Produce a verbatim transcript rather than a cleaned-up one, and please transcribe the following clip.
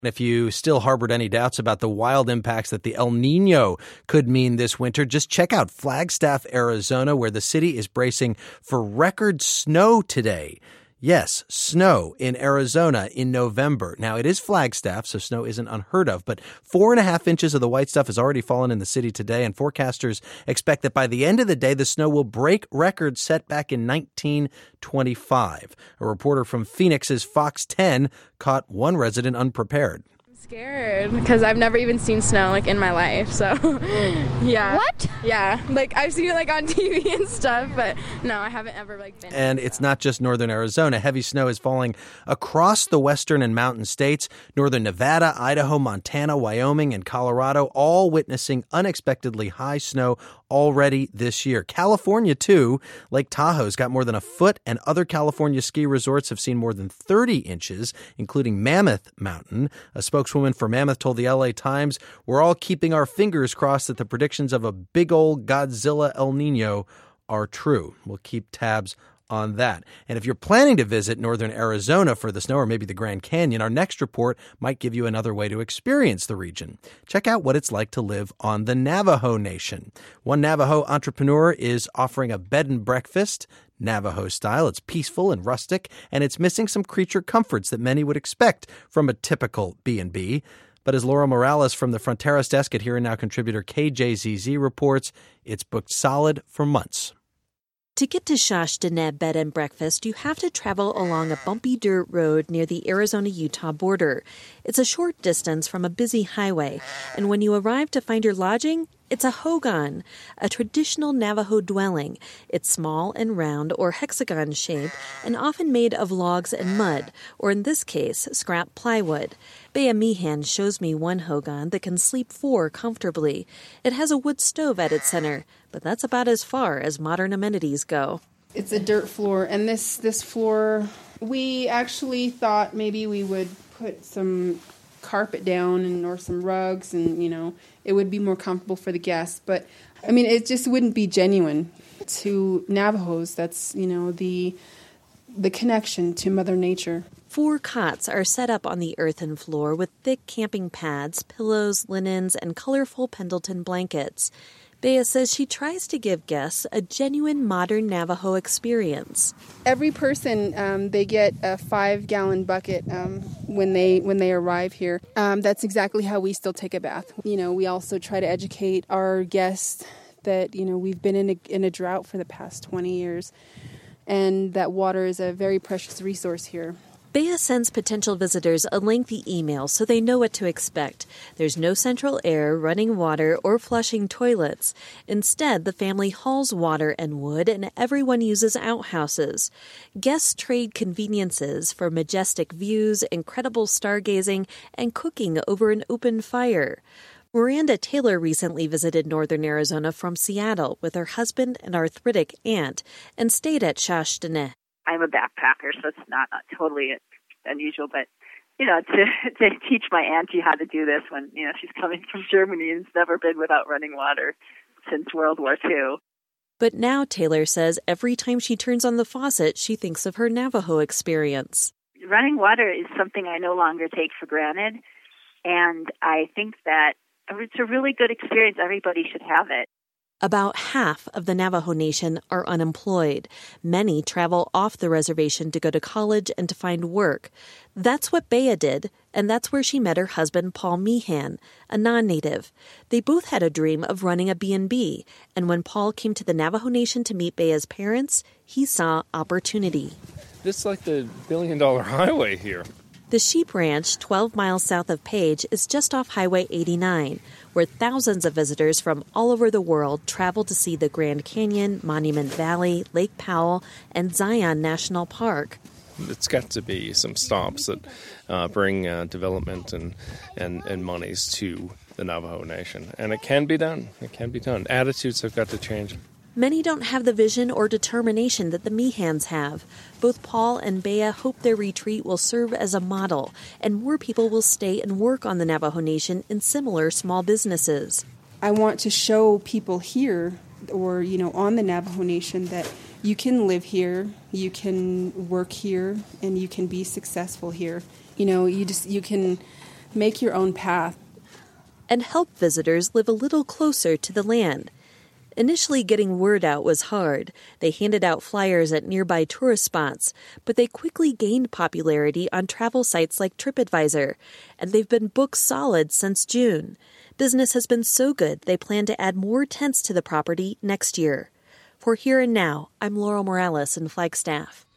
If you still harbored any doubts about the wild impacts that the El Nino could mean this winter, just check out Flagstaff, Arizona, where the city is bracing for record snow today. Yes, snow in Arizona in November. Now, it is Flagstaff, so snow isn't unheard of, but four and a half inches of the white stuff has already fallen in the city today, and forecasters expect that by the end of the day, the snow will break records set back in nineteen twenty-five. A reporter from Phoenix's Fox ten caught one resident unprepared. Scared because I've never even seen snow like in my life, so yeah. What? Yeah, like I've seen it like on T V and stuff, but no, I haven't ever like been. And it's not just northern Arizona. Heavy snow is falling across the western and mountain states. Northern Nevada, Idaho, Montana, Wyoming, and Colorado all witnessing unexpectedly high snow already this year. California, too. Lake Tahoe's got more than a foot, and other California ski resorts have seen more than thirty inches, including Mammoth Mountain. A spokeswoman for Mammoth told the L A Times, "We're all keeping our fingers crossed that the predictions of a big old Godzilla El Nino are true." We'll keep tabs on that. And if you're planning to visit northern Arizona for the snow, or maybe the Grand Canyon, our next report might give you another way to experience the region. Check out what it's like to live on the Navajo Nation. One Navajo entrepreneur is offering a bed and breakfast, Navajo style. It's peaceful and rustic, and it's missing some creature comforts that many would expect from a typical B and B. But as Laura Morales from the Fronteras desk at Here and Now contributor K J Z Z reports, it's booked solid for months. To get to Shas Dene Bed and Breakfast, you have to travel along a bumpy dirt road near the Arizona-Utah border. It's a short distance from a busy highway, and when you arrive to find your lodging, it's a hogan, a traditional Navajo dwelling. It's small and round or hexagon shape and often made of logs and mud, or in this case, scrap plywood. Bea Meehan shows me one hogan that can sleep four comfortably. It has a wood stove at its center, but that's about as far as modern amenities go. It's a dirt floor, and this, this floor, we actually thought maybe we would put some carpet down and or some rugs, and you know it would be more comfortable for the guests. But I mean, it just wouldn't be genuine to Navajos. That's you know the the connection to Mother Nature. Four cots are set up on the earthen floor with thick camping pads, pillows, linens, and colorful Pendleton blankets. Bea says she tries to give guests a genuine modern Navajo experience. Every person, um, they get a five-gallon bucket um, when they when they arrive here. Um, that's exactly how we still take a bath. You know, we also try to educate our guests that you know we've been in a, in a drought for the past twenty years, and that water is a very precious resource here. Bea sends potential visitors a lengthy email so they know what to expect. There's no central air, running water, or flushing toilets. Instead, the family hauls water and wood, and everyone uses outhouses. Guests trade conveniences for majestic views, incredible stargazing, and cooking over an open fire. Miranda Taylor recently visited northern Arizona from Seattle with her husband and arthritic aunt and stayed at Shas Dene. I'm a backpacker, so it's not, not totally unusual, but, you know, to, to teach my auntie how to do this when, you know, she's coming from Germany and has never been without running water since World War Two. But now, Taylor says, every time she turns on the faucet, she thinks of her Navajo experience. Running water is something I no longer take for granted, and I think that it's a really good experience. Everybody should have it. About half of the Navajo Nation are unemployed. Many travel off the reservation to go to college and to find work. That's what Bea did, and that's where she met her husband, Paul Meehan, a non-native. They both had a dream of running a B and B, and when Paul came to the Navajo Nation to meet Bea's parents, he saw opportunity. This is like the billion-dollar highway here. The sheep ranch, twelve miles south of Page, is just off Highway eighty-nine, where thousands of visitors from all over the world travel to see the Grand Canyon, Monument Valley, Lake Powell, and Zion National Park. It's got to be some stops that uh, bring uh, development and, and, and monies to the Navajo Nation. And it can be done. It can be done. Attitudes have got to change. Many don't have the vision or determination that the Meehans have. Both Paul and Bea hope their retreat will serve as a model, and more people will stay and work on the Navajo Nation in similar small businesses. I want to show people here, or, you know, on the Navajo Nation, that you can live here, you can work here, and you can be successful here. You know, you just, you can make your own path. And help visitors live a little closer to the land. Initially, getting word out was hard. They handed out flyers at nearby tourist spots, but they quickly gained popularity on travel sites like TripAdvisor, and they've been booked solid since June. Business has been so good, they plan to add more tents to the property next year. For Here and Now, I'm Laurel Morales in Flagstaff.